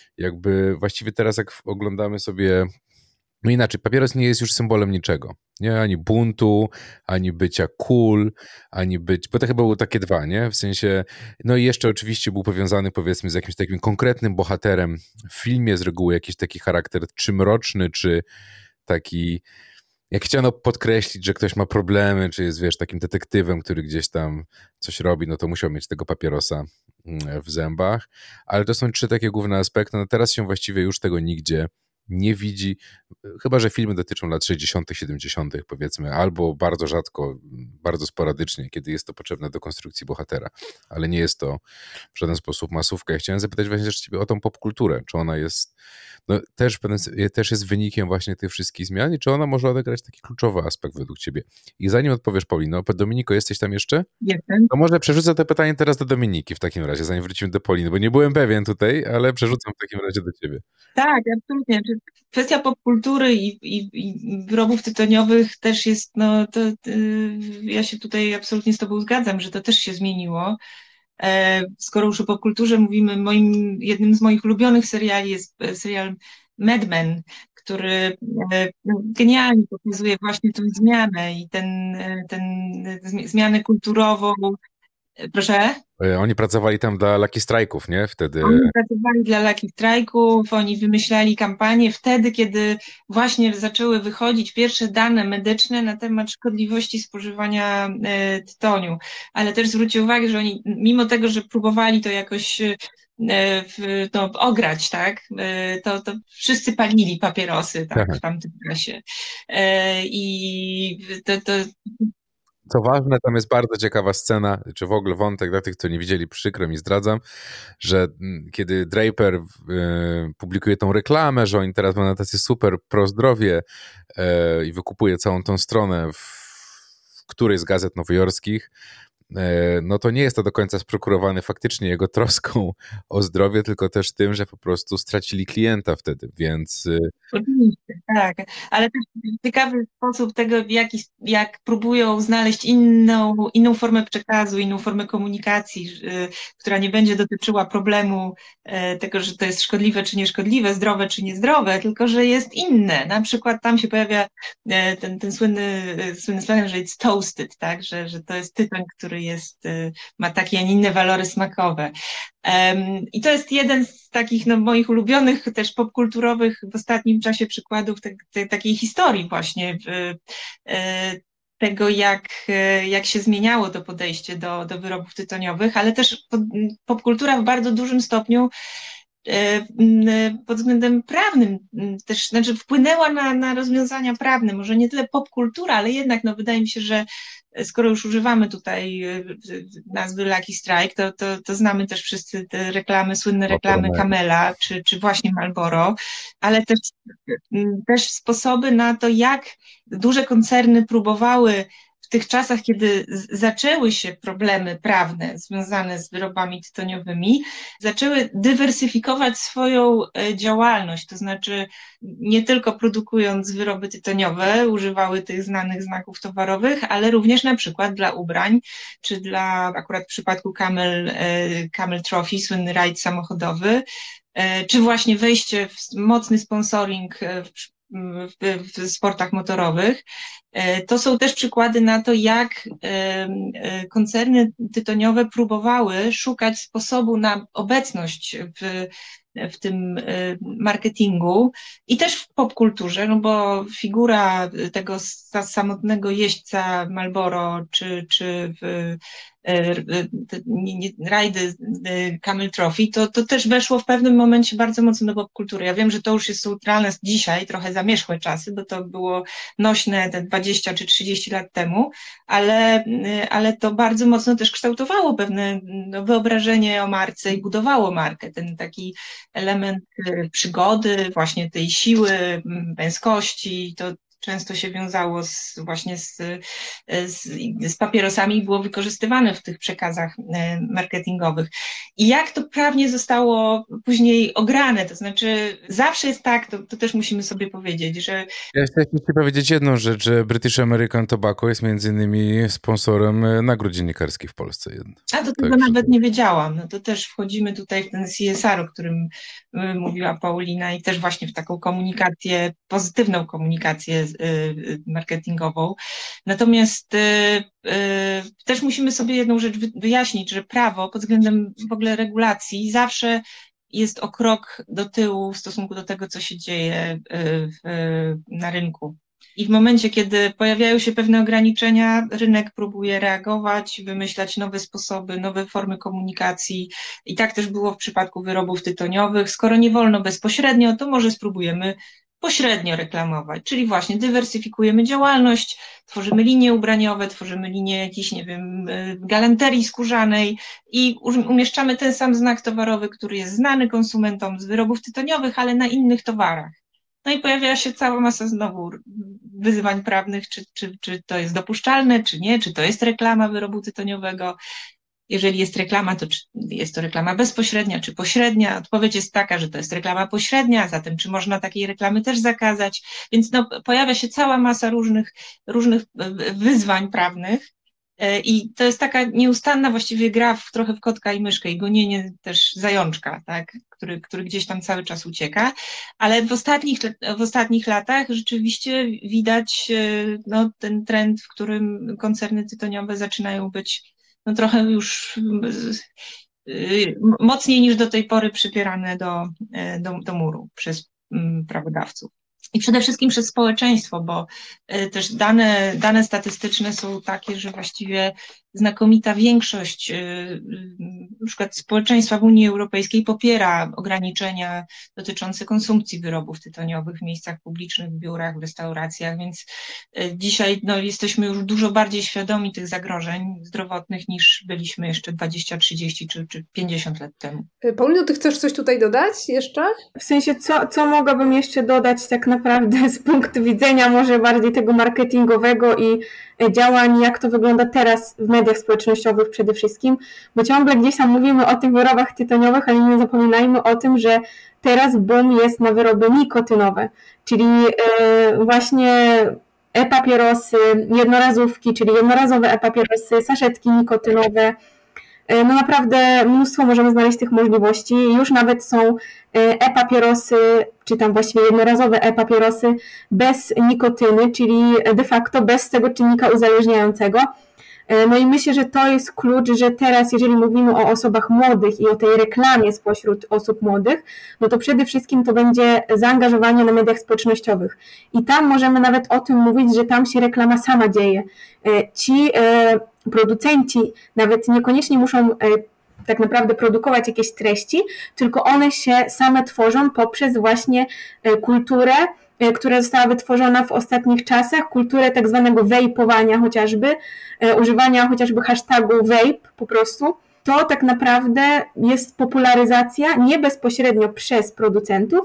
jakby właściwie teraz jak oglądamy sobie, no inaczej, papieros nie jest już symbolem niczego. Nie, ani buntu, ani bycia cool, ani być, bo to chyba były takie dwa, nie? W sensie, no i jeszcze oczywiście był powiązany powiedzmy z jakimś takim konkretnym bohaterem w filmie, z reguły jakiś taki charakter czy mroczny, czy taki, jak chciano podkreślić, że ktoś ma problemy, czy jest, wiesz, takim detektywem, który gdzieś tam coś robi, no to musiał mieć tego papierosa w zębach, ale to są trzy takie główne aspekty, no teraz się właściwie już tego nigdzie nie widzi, chyba że filmy dotyczą lat sześćdziesiątych, siedemdziesiątych powiedzmy, albo bardzo rzadko, bardzo sporadycznie, kiedy jest to potrzebne do konstrukcji bohatera, ale nie jest to w żaden sposób masówka. Ja chciałem zapytać właśnie też ciebie o tą popkulturę, czy ona jest, no też, też jest wynikiem właśnie tych wszystkich zmian i czy ona może odegrać taki kluczowy aspekt według ciebie. I zanim odpowiesz, Paulino, Dominiko, jesteś tam jeszcze? Jestem. To może przerzucę to pytanie teraz do Dominiki w takim razie, zanim wrócimy do Pauliny, bo nie byłem pewien tutaj, ale przerzucam w takim razie do ciebie. Tak, absolutnie. Kwestia popkultury i, i, i wyrobów tytoniowych też jest, no to yy, ja się tutaj absolutnie z tobą zgadzam, że to też się zmieniło. E, skoro już o popkulturze mówimy, moim, jednym z moich ulubionych seriali jest serial Mad Men, który e, genialnie pokazuje właśnie tę zmianę i ten, ten zmianę kulturową. Proszę? Oni pracowali tam dla Lucky Strike'ów, nie? Wtedy. Oni pracowali dla Lucky Strike'ów, oni wymyślali kampanię wtedy, kiedy właśnie zaczęły wychodzić pierwsze dane medyczne na temat szkodliwości spożywania e, tytoniu. Ale też zwróćcie uwagę, że oni mimo tego, że próbowali to jakoś e, w, no, ograć, tak, e, to, to wszyscy palili papierosy, tak, Aha. w tamtym czasie. E, I to, to Co ważne, tam jest bardzo ciekawa scena, czy w ogóle wątek dla tych, co nie widzieli, przykro mi zdradzam, że kiedy Draper y, publikuje tą reklamę, że oni teraz mają tacy super pro-zdrowie y, i wykupuje całą tą stronę w, w którejś z gazet nowojorskich, no to nie jest to do końca sprokurowane faktycznie jego troską o zdrowie, tylko też tym, że po prostu stracili klienta wtedy, więc... Oczywiście, tak, ale też ciekawy sposób tego, w jaki, jak próbują znaleźć inną, inną formę przekazu, inną formę komunikacji, która nie będzie dotyczyła problemu tego, że to jest szkodliwe czy nieszkodliwe, zdrowe czy niezdrowe, tylko że jest inne. Na przykład tam się pojawia ten, ten słynny, słynny slogan, że it's toasted, tak, że, że to jest tytoń, który jest, ma takie, a nie inne walory smakowe. Um, I to jest jeden z takich no, moich ulubionych też popkulturowych w ostatnim czasie przykładów te, te, takiej historii właśnie w, e, tego, jak, jak się zmieniało to podejście do, do wyrobów tytoniowych, ale też pod, popkultura w bardzo dużym stopniu e, pod względem prawnym też, znaczy wpłynęła na, na rozwiązania prawne, może nie tyle popkultura, ale jednak no, wydaje mi się, że skoro już używamy tutaj nazwy Lucky Strike, to, to, to znamy też wszyscy te reklamy, słynne reklamy Camela, czy, czy właśnie Marlboro, ale też, też sposoby na to, jak duże koncerny próbowały w w tych czasach, kiedy zaczęły się problemy prawne związane z wyrobami tytoniowymi, zaczęły dywersyfikować swoją działalność, to znaczy nie tylko produkując wyroby tytoniowe, używały tych znanych znaków towarowych, ale również na przykład dla ubrań, czy dla, akurat w przypadku Camel, Camel Trophy, słynny rajd samochodowy, czy właśnie wejście w mocny sponsoring w, w, w sportach motorowych. To są też przykłady na to, jak koncerny tytoniowe próbowały szukać sposobu na obecność w, w tym marketingu i też w popkulturze, no bo figura tego samotnego jeźdźca Marlboro, czy, czy w rajdy Camel Trophy, to, to też weszło w pewnym momencie bardzo mocno do popkultury. Ja wiem, że to już jest neutralne dzisiaj, trochę zamierzchłe czasy, bo to było nośne te dwadzieścia czy trzydzieści lat temu, ale, ale to bardzo mocno też kształtowało pewne no, wyobrażenie o marce i budowało markę. Ten taki element przygody, właśnie tej siły, męskości, to często się wiązało z, właśnie z, z, z papierosami i było wykorzystywane w tych przekazach marketingowych. I jak to prawnie zostało później ograne, to znaczy zawsze jest tak, to, to też musimy sobie powiedzieć, że... Ja chcę ci powiedzieć jedną rzecz, że British American Tobacco jest między innymi sponsorem nagród dziennikarskich w Polsce. A to tego tak, nawet nie wiedziałam. No to też wchodzimy tutaj w ten C S R, o którym mówiła Paulina i też właśnie w taką komunikację, pozytywną komunikację marketingową. Natomiast też musimy sobie jedną rzecz wyjaśnić, że prawo pod względem w ogóle regulacji zawsze jest o krok do tyłu w stosunku do tego, co się dzieje w, na rynku. I w momencie, kiedy pojawiają się pewne ograniczenia, rynek próbuje reagować, wymyślać nowe sposoby, nowe formy komunikacji. I tak też było w przypadku wyrobów tytoniowych. Skoro nie wolno bezpośrednio, to może spróbujemy pośrednio reklamować, czyli właśnie dywersyfikujemy działalność, tworzymy linie ubraniowe, tworzymy linie jakiejś, nie wiem, galanterii skórzanej i umieszczamy ten sam znak towarowy, który jest znany konsumentom z wyrobów tytoniowych, ale na innych towarach. No i pojawia się cała masa znowu wyzwań prawnych, czy, czy, czy to jest dopuszczalne, czy nie, czy to jest reklama wyrobu tytoniowego. Jeżeli jest reklama, to czy jest to reklama bezpośrednia, czy pośrednia? Odpowiedź jest taka, że to jest reklama pośrednia, zatem czy można takiej reklamy też zakazać? Więc no, pojawia się cała masa różnych, różnych wyzwań prawnych i to jest taka nieustanna właściwie gra w, trochę w kotka i myszkę i gonienie też zajączka, tak? który, który gdzieś tam cały czas ucieka, ale w ostatnich, w ostatnich latach rzeczywiście widać no, ten trend, w którym koncerny tytoniowe zaczynają być no trochę już mocniej niż do tej pory przypierane do, do, do muru przez prawodawców. I przede wszystkim przez społeczeństwo, bo też dane, dane statystyczne są takie, że właściwie znakomita większość na przykład społeczeństwa w Unii Europejskiej popiera ograniczenia dotyczące konsumpcji wyrobów tytoniowych w miejscach publicznych, w biurach, w restauracjach, więc dzisiaj no, jesteśmy już dużo bardziej świadomi tych zagrożeń zdrowotnych niż byliśmy jeszcze dwadzieścia, trzydzieści czy, czy pięćdziesiąt lat temu. Paulino, ty chcesz coś tutaj dodać jeszcze? W sensie, co, co mogłabym jeszcze dodać tak naprawdę z punktu widzenia może bardziej tego marketingowego i działań, jak to wygląda teraz w mediach społecznościowych przede wszystkim, bo ciągle gdzieś tam mówimy o tych wyrobach tytoniowych, ale nie zapominajmy o tym, że teraz boom jest na wyroby nikotynowe, czyli właśnie e-papierosy, jednorazówki, czyli jednorazowe e-papierosy, saszetki nikotynowe. No naprawdę mnóstwo możemy znaleźć tych możliwości. Już nawet są e-papierosy, czy tam właściwie jednorazowe e-papierosy bez nikotyny, czyli de facto bez tego czynnika uzależniającego. No i myślę, że to jest klucz, że teraz jeżeli mówimy o osobach młodych i o tej reklamie spośród osób młodych, no to przede wszystkim to będzie zaangażowanie na mediach społecznościowych. I tam możemy nawet o tym mówić, że tam się reklama sama dzieje. Ci producenci nawet niekoniecznie muszą tak naprawdę produkować jakieś treści, tylko one się same tworzą poprzez właśnie kulturę, która została wytworzona w ostatnich czasach, kulturę tak zwanego wejpowania chociażby, używania chociażby hashtagu vape po prostu. To tak naprawdę jest popularyzacja nie bezpośrednio przez producentów,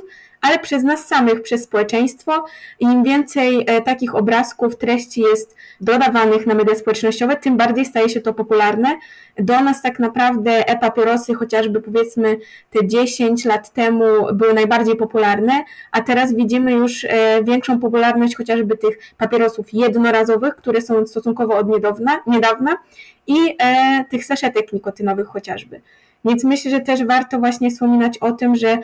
ale przez nas samych, przez społeczeństwo. Im więcej takich obrazków, treści jest dodawanych na media społecznościowe, tym bardziej staje się to popularne. Do nas tak naprawdę e-papierosy chociażby powiedzmy te dziesięć lat temu były najbardziej popularne, a teraz widzimy już większą popularność chociażby tych papierosów jednorazowych, które są stosunkowo od niedawna, niedawna i e, tych saszetek nikotynowych chociażby. Więc myślę, że też warto właśnie wspominać o tym, że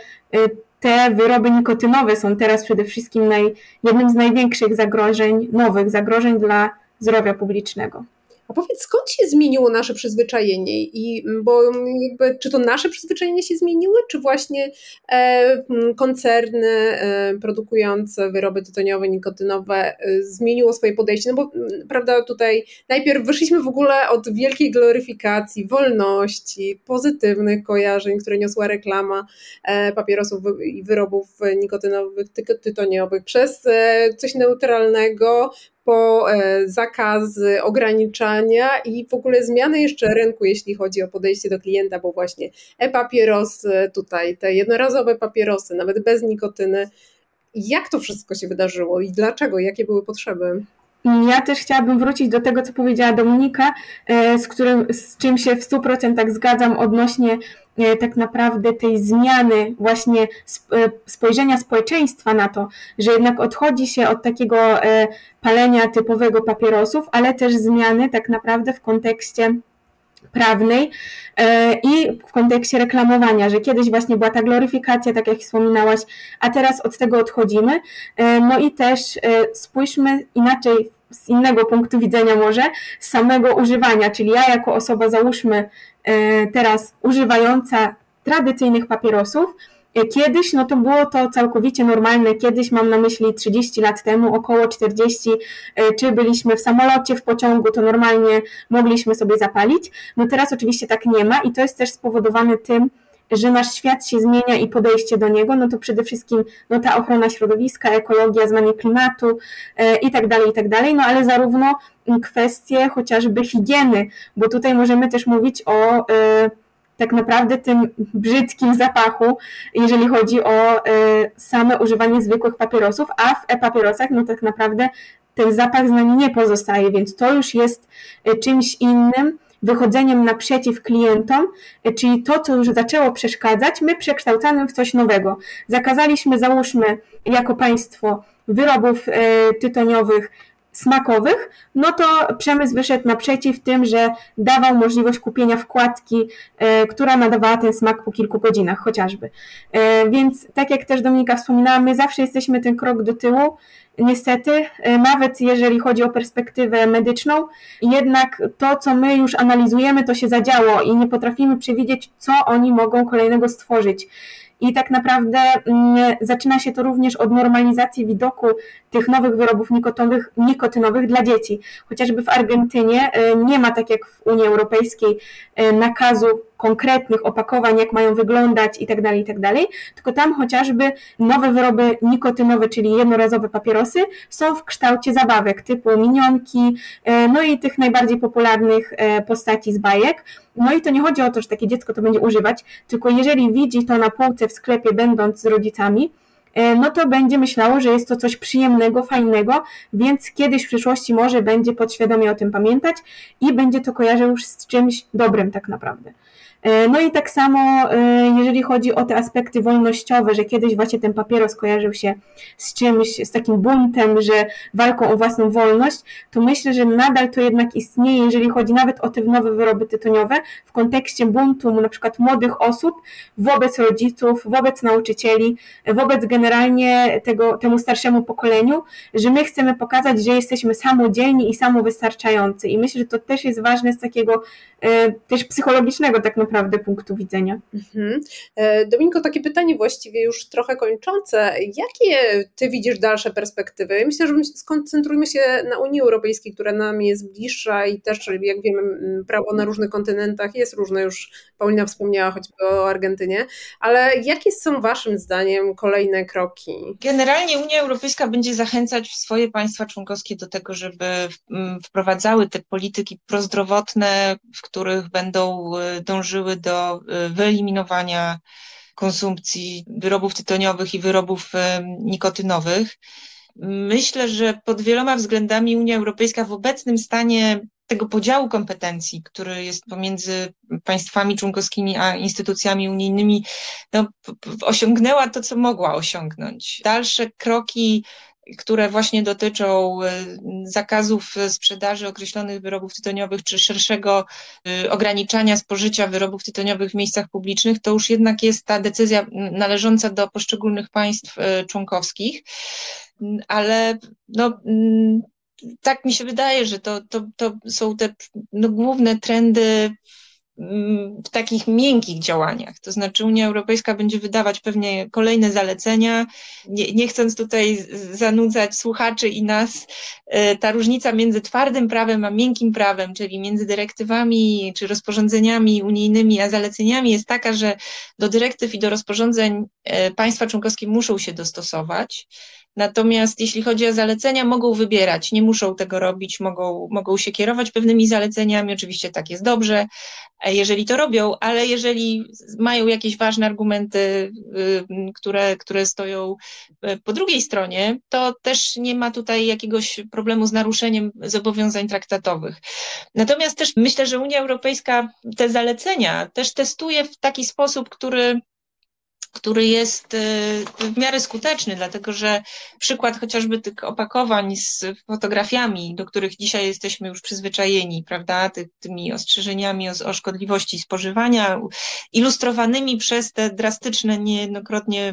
te wyroby nikotynowe są teraz przede wszystkim naj, jednym z największych zagrożeń, nowych zagrożeń dla zdrowia publicznego. A powiedz, skąd się zmieniło nasze przyzwyczajenie? I, bo jakby, czy to nasze przyzwyczajenia się zmieniły, czy właśnie e, koncerny e, produkujące wyroby tytoniowe, nikotynowe e, zmieniło swoje podejście? No bo prawda, tutaj najpierw wyszliśmy w ogóle od wielkiej gloryfikacji wolności, pozytywnych kojarzeń, które niosła reklama e, papierosów i wyrobów nikotynowych, ty, tytoniowych, przez e, coś neutralnego, po zakazy, ograniczania i w ogóle zmiany jeszcze rynku, jeśli chodzi o podejście do klienta, bo właśnie e-papierosy, tutaj te jednorazowe papierosy, nawet bez nikotyny. Jak to wszystko się wydarzyło i dlaczego? Jakie były potrzeby? Ja też chciałabym wrócić do tego, co powiedziała Dominika, z, którym, z czym się w stu procentach zgadzam odnośnie tak naprawdę tej zmiany właśnie spojrzenia społeczeństwa na to, że jednak odchodzi się od takiego palenia typowego papierosów, ale też zmiany tak naprawdę w kontekście prawnej i w kontekście reklamowania, że kiedyś właśnie była ta gloryfikacja, tak jak wspominałaś, a teraz od tego odchodzimy. No i też spójrzmy inaczej, z innego punktu widzenia może, z samego używania, czyli ja jako osoba, załóżmy teraz używająca tradycyjnych papierosów, kiedyś no to było to całkowicie normalne, kiedyś mam na myśli trzydzieści lat temu, około czterdzieści, czy byliśmy w samolocie, w pociągu, to normalnie mogliśmy sobie zapalić. No teraz oczywiście tak nie ma i to jest też spowodowane tym, że nasz świat się zmienia i podejście do niego, no to przede wszystkim no ta ochrona środowiska, ekologia, zmiany klimatu e, i tak dalej, i tak dalej, no ale zarówno kwestie chociażby higieny, bo tutaj możemy też mówić o e, tak naprawdę tym brzydkim zapachu, jeżeli chodzi o e, same używanie zwykłych papierosów, a w e-papierosach no tak naprawdę ten zapach z nami nie pozostaje, więc to już jest czymś innym, wychodzeniem naprzeciw klientom, czyli to, co już zaczęło przeszkadzać, my przekształcamy w coś nowego. Zakazaliśmy, załóżmy, jako państwo wyrobów tytoniowych, smakowych, no to przemysł wyszedł naprzeciw tym, że dawał możliwość kupienia wkładki, która nadawała ten smak po kilku godzinach chociażby. Więc tak jak też Dominika wspominała, my zawsze jesteśmy ten krok do tyłu, niestety, nawet jeżeli chodzi o perspektywę medyczną, jednak to, co my już analizujemy, to się zadziało i nie potrafimy przewidzieć, co oni mogą kolejnego stworzyć. I tak naprawdę mm, zaczyna się to również od normalizacji widoku tych nowych wyrobów nikotynowych, nikotynowych dla dzieci. Chociażby w Argentynie y, nie ma, tak jak w Unii Europejskiej, y, nakazu konkretnych opakowań, jak mają wyglądać i tak dalej, i tak dalej, tylko tam chociażby nowe wyroby nikotynowe, czyli jednorazowe papierosy, są w kształcie zabawek typu minionki, no i tych najbardziej popularnych postaci z bajek. No i to nie chodzi o to, że takie dziecko to będzie używać, tylko jeżeli widzi to na półce w sklepie, będąc z rodzicami, no to będzie myślało, że jest to coś przyjemnego, fajnego, więc kiedyś w przyszłości może będzie podświadomie o tym pamiętać i będzie to kojarzył już z czymś dobrym tak naprawdę. No i tak samo, jeżeli chodzi o te aspekty wolnościowe, że kiedyś właśnie ten papieros kojarzył się z czymś, z takim buntem, że walką o własną wolność, to myślę, że nadal to jednak istnieje, jeżeli chodzi nawet o te nowe wyroby tytoniowe, w kontekście buntu na przykład młodych osób wobec rodziców, wobec nauczycieli, wobec generalnie tego, temu starszemu pokoleniu, że my chcemy pokazać, że jesteśmy samodzielni i samowystarczający. I myślę, że to też jest ważne z takiego e, też psychologicznego tak naprawdę naprawdę punktu widzenia. Mhm. Dominiko, takie pytanie właściwie już trochę kończące. Jakie ty widzisz dalsze perspektywy? Myślę, że skoncentrujmy się na Unii Europejskiej, która nam jest bliższa i też, jak wiemy, prawo na różnych kontynentach jest różne, już Paulina wspomniała choćby o Argentynie, ale jakie są waszym zdaniem kolejne kroki? Generalnie Unia Europejska będzie zachęcać swoje państwa członkowskie do tego, żeby wprowadzały te polityki prozdrowotne, w których będą dążyły do wyeliminowania konsumpcji wyrobów tytoniowych i wyrobów nikotynowych. Myślę, że pod wieloma względami Unia Europejska w obecnym stanie tego podziału kompetencji, który jest pomiędzy państwami członkowskimi a instytucjami unijnymi, no, osiągnęła to, co mogła osiągnąć. Dalsze kroki, które właśnie dotyczą zakazów sprzedaży określonych wyrobów tytoniowych czy szerszego ograniczania spożycia wyrobów tytoniowych w miejscach publicznych, to już jednak jest ta decyzja należąca do poszczególnych państw członkowskich, ale no, tak mi się wydaje, że to, to, to są te no, główne trendy w takich miękkich działaniach. To znaczy Unia Europejska będzie wydawać pewnie kolejne zalecenia, nie, nie chcąc tutaj zanudzać słuchaczy i nas, ta różnica między twardym prawem a miękkim prawem, czyli między dyrektywami czy rozporządzeniami unijnymi a zaleceniami jest taka, że do dyrektyw i do rozporządzeń państwa członkowskie muszą się dostosować. Natomiast jeśli chodzi o zalecenia, mogą wybierać, nie muszą tego robić, mogą, mogą się kierować pewnymi zaleceniami, oczywiście tak jest dobrze, jeżeli to robią, ale jeżeli mają jakieś ważne argumenty, które, które stoją po drugiej stronie, to też nie ma tutaj jakiegoś problemu z naruszeniem zobowiązań traktatowych. Natomiast też myślę, że Unia Europejska te zalecenia też testuje w taki sposób, który który jest w miarę skuteczny, dlatego że przykład chociażby tych opakowań z fotografiami, do których dzisiaj jesteśmy już przyzwyczajeni, prawda, Ty, tymi ostrzeżeniami o, o szkodliwości spożywania, ilustrowanymi przez te drastyczne niejednokrotnie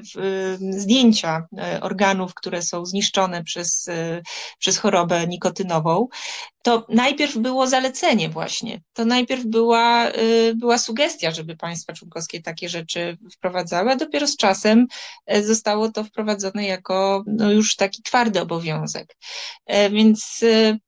zdjęcia organów, które są zniszczone przez, przez chorobę nikotynową. To najpierw było zalecenie właśnie, to najpierw była, była sugestia, żeby państwa członkowskie takie rzeczy wprowadzały, a dopiero z czasem zostało to wprowadzone jako no już taki twardy obowiązek. Więc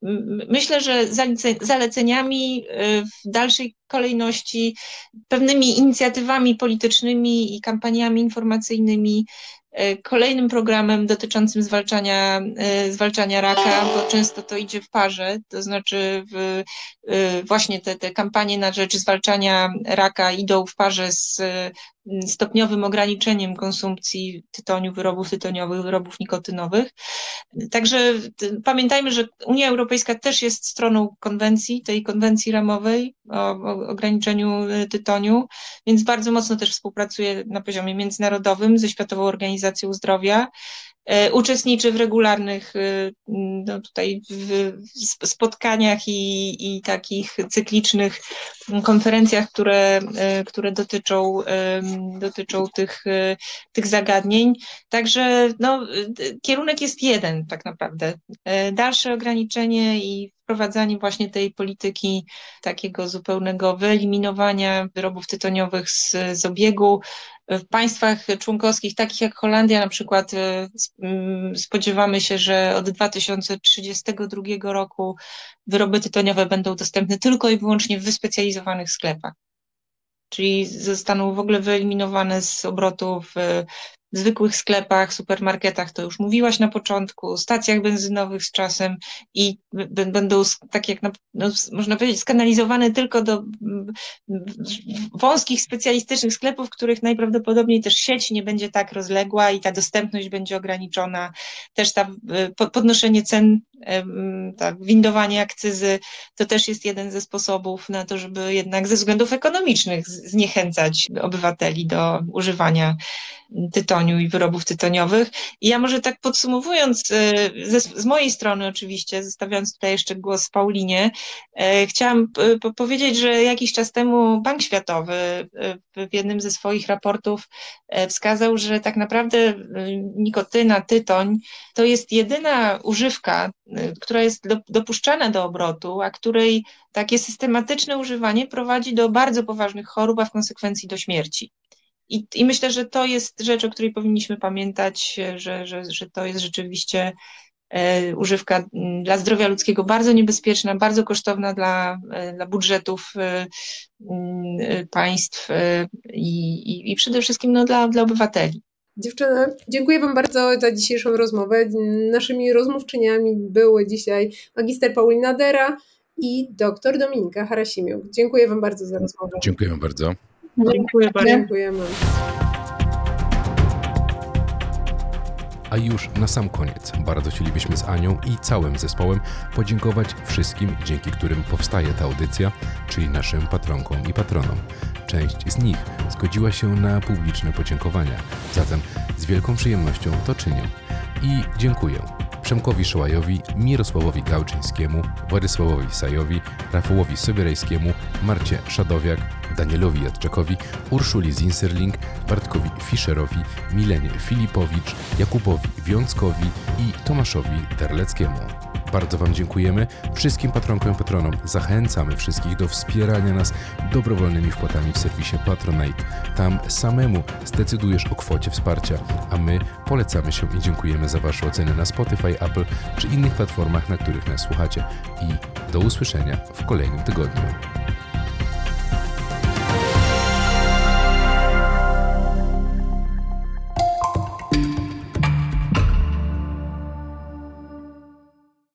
myślę, że zaleceniami w dalszej kolejności, pewnymi inicjatywami politycznymi i kampaniami informacyjnymi, kolejnym programem dotyczącym zwalczania, zwalczania raka, bo często to idzie w parze, to znaczy w, właśnie te, te kampanie na rzecz zwalczania raka idą w parze z stopniowym ograniczeniem konsumpcji tytoniu, wyrobów tytoniowych, wyrobów nikotynowych. Także pamiętajmy, że Unia Europejska też jest stroną konwencji, tej konwencji ramowej o, o ograniczeniu tytoniu, więc bardzo mocno też współpracuje na poziomie międzynarodowym ze Światową Organizacją Zdrowia. Uczestniczy w regularnych no tutaj w spotkaniach i, i takich cyklicznych konferencjach, które, które dotyczą, dotyczą tych, tych zagadnień. Także no, kierunek jest jeden tak naprawdę. Dalsze ograniczenie i wprowadzanie właśnie tej polityki takiego zupełnego wyeliminowania wyrobów tytoniowych z, z obiegu. W państwach członkowskich, takich jak Holandia na przykład, spodziewamy się, że od dwa tysiące trzydziestego drugiego roku wyroby tytoniowe będą dostępne tylko i wyłącznie w wyspecjalizowanych sklepach. Czyli zostaną w ogóle wyeliminowane z obrotu w w zwykłych sklepach, supermarketach, to już mówiłaś na początku, stacjach benzynowych z czasem i b- będą, tak jak na, no, można powiedzieć, skanalizowane tylko do wąskich, specjalistycznych sklepów, w których najprawdopodobniej też sieć nie będzie tak rozległa i ta dostępność będzie ograniczona. Też ta podnoszenie cen, tak, windowanie akcyzy, to też jest jeden ze sposobów na to, żeby jednak ze względów ekonomicznych zniechęcać obywateli do używania tytoniu i wyrobów tytoniowych. I ja może tak podsumowując, ze, z mojej strony oczywiście, zostawiając tutaj jeszcze głos Paulinie, e, chciałam p- powiedzieć, że jakiś czas temu Bank Światowy w jednym ze swoich raportów wskazał, że tak naprawdę nikotyna, tytoń to jest jedyna używka, która jest do, dopuszczana do obrotu, a której takie systematyczne używanie prowadzi do bardzo poważnych chorób, a w konsekwencji do śmierci. I, I myślę, że to jest rzecz, o której powinniśmy pamiętać, że, że, że to jest rzeczywiście e, używka dla zdrowia ludzkiego bardzo niebezpieczna, bardzo kosztowna dla, e, dla budżetów e, e, państw e, i, i przede wszystkim no, dla, dla obywateli. Dziewczyny, dziękuję Wam bardzo za dzisiejszą rozmowę. Naszymi rozmówczyniami były dzisiaj magister Paulina Dera i doktor Dominika Harasimiuk. Dziękuję Wam bardzo za rozmowę. Dziękujemy bardzo. Dziękuję bardzo. Dziękujemy. A już na sam koniec bardzo chcielibyśmy z Anią i całym zespołem podziękować wszystkim, dzięki którym powstaje ta audycja, czyli naszym patronkom i patronom. Część z nich zgodziła się na publiczne podziękowania, zatem z wielką przyjemnością to czynię. I dziękuję Przemkowi Szołajowi, Mirosławowi Gałczyńskiemu, Władysławowi Sajowi, Rafałowi Sobierajskiemu, Marcie Szadowiak, Danielowi Jadczakowi, Urszuli Zinserling, Bartkowi Fischerowi, Milenie Filipowicz, Jakubowi Wiązkowi i Tomaszowi Terleckiemu. Bardzo Wam dziękujemy. Wszystkim patronkom i patronom zachęcamy wszystkich do wspierania nas dobrowolnymi wpłatami w serwisie Patronite. Tam samemu zdecydujesz o kwocie wsparcia, a my polecamy się i dziękujemy za Wasze oceny na Spotify, Apple czy innych platformach, na których nas słuchacie. I do usłyszenia w kolejnym tygodniu.